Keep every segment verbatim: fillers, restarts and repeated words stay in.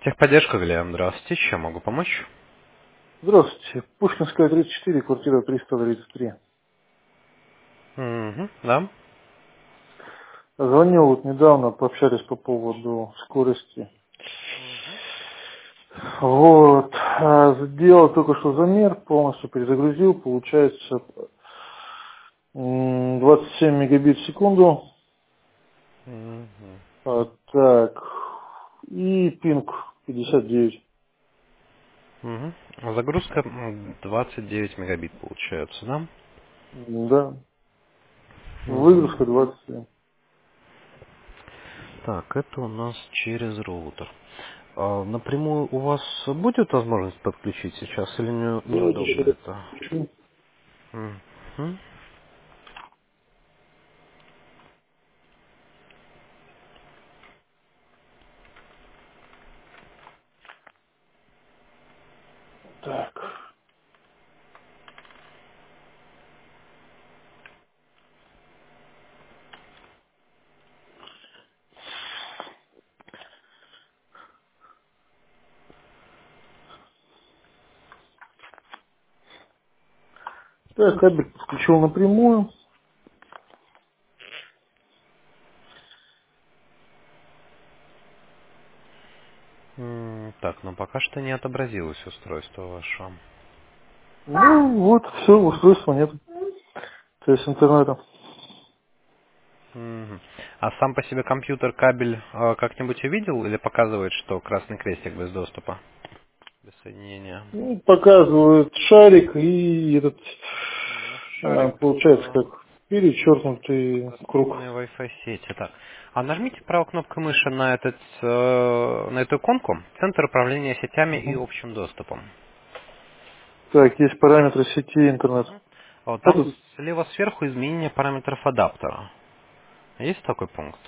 Техподдержка, Глеб, здравствуйте. Чем могу помочь? Здравствуйте. Пушкинская, тридцать четыре, квартира триста тридцать три. Угу, да. Звонил вот недавно, пообщались по поводу скорости. Вот. А, Сделал только что замер, полностью перезагрузил. Получается м, двадцать семь мегабит в секунду. Угу. А, так. И пинг пятьдесят девять. Угу. Загрузка м, двадцать девять мегабит получается, да? Да. Угу. Выгрузка двадцать семь. Так, это у нас через роутер. А напрямую у вас будет возможность подключить сейчас или не- Давайте неудобно еще раз это? включу. Угу. Так. Так, кабель подключил напрямую. М, Так, но пока что не отобразилось устройство ваше. Ну, вот, все, устройства нет. То есть интернета. Мгм. А сам по себе компьютер кабель э, как-нибудь увидел или показывает, что красный крестик без доступа, без соединения? Ну, показывает шарик и этот, Ну, а, шарик получается, это как перечеркнутый круг. доступные Wi-Fi сети. Так. А нажмите правой кнопкой мыши на, этот, э, на эту иконку «Центр управления сетями и Мгм. общим доступом». Так, есть параметры сети интернет. Мгм. Вот Вот там тут слева сверху изменение параметров адаптера. Есть такой пункт?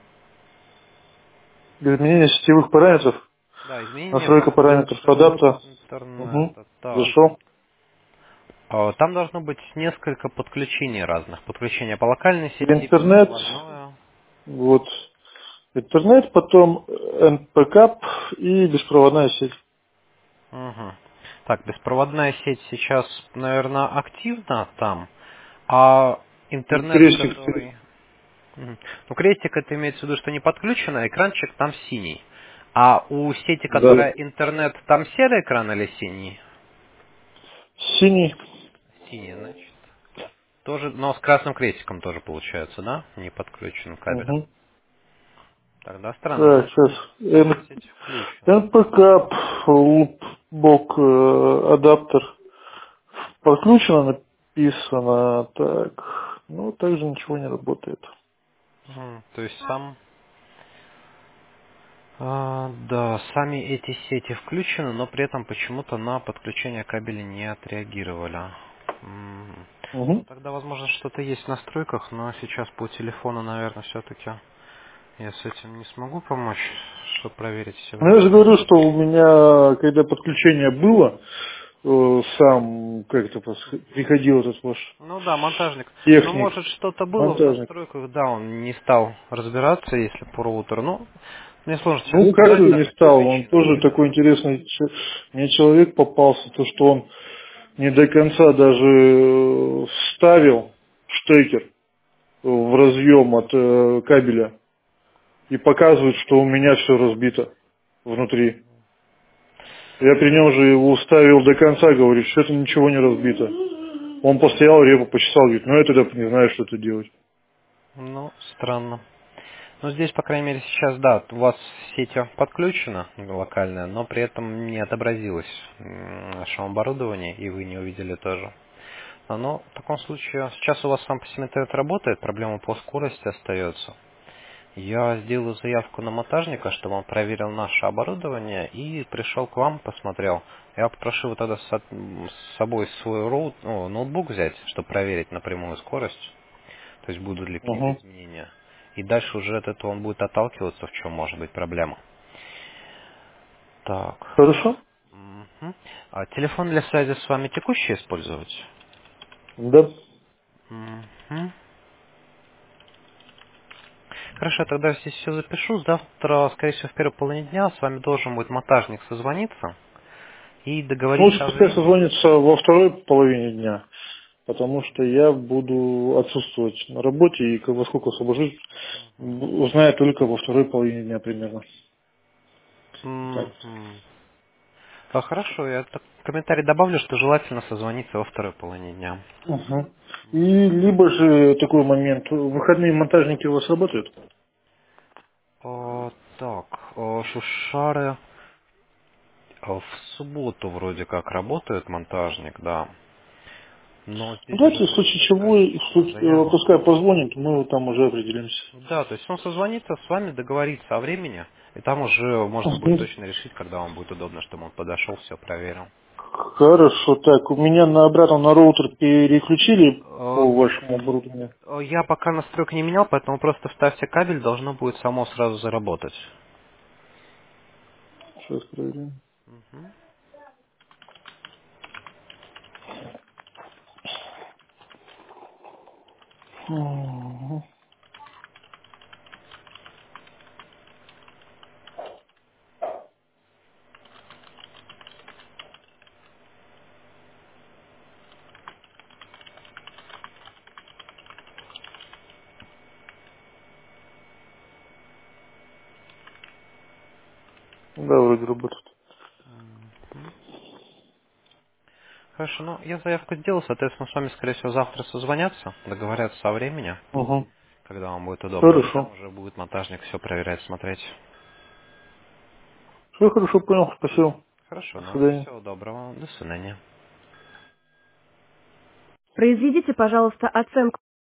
изменение сетевых параметров, Да, изменение настройка параметров параметров адапта. Угу. интернета. Так. Зашел. А, Там должно быть несколько подключений разных. Подключение по локальной сети, Интернет, беспроводное. вот, интернет, потом эн пэ кап и беспроводная сеть. Мгм. Так, беспроводная сеть сейчас, наверное, активна там, а Вот интернет, крестик. который... Мгм. Ну, крестик это имеется в виду, что не подключено, экранчик там синий. А у сети, Да. которая интернет, там серый экран или синий? Синий. Синий, значит. Тоже, но с красным крестиком тоже получается, да? Не подключен кабелем. Угу. Тогда странно, Так, значит, сейчас сеть включена. эн пэ кап, лупбок, э, адаптер подключено, написано. Так, ну, также ничего не работает. Мгм. То есть сам... а, да, сами эти сети включены, но при этом почему-то на подключение кабеля не отреагировали. М. Ну, Угу. тогда, возможно, что-то есть в настройках, но сейчас по телефону, наверное, все-таки я с этим не смогу помочь, чтобы проверить все Ну, я же варианты. говорю, что у меня, когда подключение было, э, сам как-то пос- приходил этот ваш Ну да, монтажник. Ну, техник, может, что-то было в монтажник. настройках, да, он не стал разбираться, если по роутеру. Ну, мне сложно сейчас Ну, как сказать, же да, не какие стал, он причины тоже были. такой интересный че- мне человек попался, то, что он не до конца даже э, вставил штекер в разъем от э, кабеля и показывает, что у меня все разбито внутри. Я при нем же его вставил до конца, говорю, что это ничего не разбито. Он постоял, репу почесал, говорит, ну я тогда не знаю, что это делать. Ну, странно. Ну, здесь, по крайней мере, сейчас, да, у вас сеть подключена локальная, но при этом не отобразилось м, наше оборудование, и вы не увидели тоже. А, Но в таком случае, сейчас у вас сам по себе интернет работает, проблема по скорости остается. Я сделаю заявку на монтажника, чтобы он проверил наше оборудование и пришел к вам, посмотрел. Я попрошу его тогда с с собой свой роут, ну, ноутбук взять, чтобы проверить напрямую скорость, то есть будут ли какие-то Угу. изменения. И дальше уже от этого он будет отталкиваться, в чем может быть проблема. Так. Хорошо? Мгм. А телефон для связи с вами текущий использовать? Да. Мгм. Хорошо, тогда здесь все запишу. Завтра, скорее всего, в первой половине дня с вами должен будет монтажник созвониться и Лучше договориться о пускай времени. созвонится во второй половине дня, потому что я буду отсутствовать на работе и как- во сколько освобожусь, м, узнаю только во второй половине дня примерно. Так. Мгм. А, хорошо, я так комментарий добавлю, что желательно созвониться во второй половине дня. Мгм. И либо же такой момент, в выходные монтажники у вас работают? О, так, о, Шушары о, в субботу вроде как работает монтажник, да. Но Ну, здесь уже давайте в случае большее чего, и в количество случае- э, заявок. пускай позвонит, мы там уже определимся. Да, то есть он созвонится с вами, договорится о времени, и там уже можно будет Мгм. точно решить, когда вам будет удобно, чтобы он подошел, все проверил. Хорошо, так, у меня на обратно на роутер переключили Э, по вашему оборудованию. э, Я пока настройки не менял, поэтому просто вставьте кабель, должно будет само сразу заработать. Сейчас проверим. Мгм. Мгм. Да, вроде работает. Мгм. Хорошо, ну я заявку сделал, соответственно, с вами, скорее всего, завтра созвонятся, договорятся о времени, Угу. когда вам будет удобно, и там Хорошо. уже будет монтажник все проверять, смотреть. Все хорошо, понял, спасибо. Хорошо, До ну свидания. всего доброго, до свидания. Произведите, пожалуйста, оценку